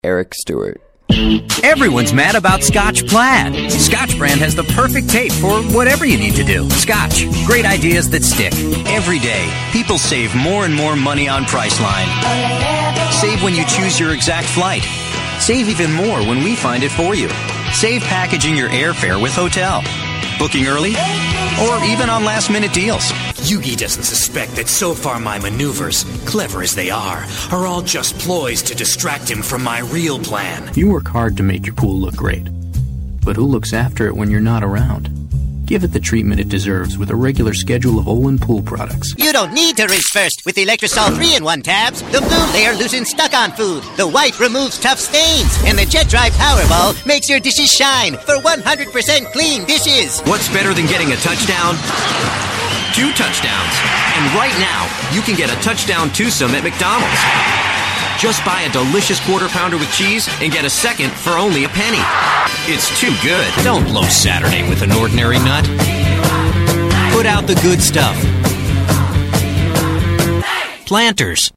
Eric Stewart. Everyone's mad about Scotch Plaid. Scotch brand has the perfect tape for whatever you need to do. Scotch, great ideas that stick. Every day, people save more and more money on Priceline. Save when you choose your exact flight. Save even more when we find it for you. Save packaging your airfare with Hotel. Booking early? Or even on last-minute deals. Yugi doesn't suspect that so far my maneuvers, clever as they are all just ploys to distract him from my real plan. You work hard to make your pool look great. But who looks after it when you're not around? Give it the treatment it deserves with a regular schedule of Olin Pool products. You don't need to rinse first with the Electrosol 3-in-1 tabs. The blue layer loosens stuck-on food. The white removes tough stains. And the Jet Dry Powerball makes your dishes shine for 100% clean dishes. What's better than getting a touchdown? 2 touchdowns. And right now, you can get a touchdown twosome at McDonald's. Just buy a delicious quarter pounder with cheese and get a second for only a penny. It's too good. Don't blow Saturday with an ordinary nut. Put out the good stuff. Planters.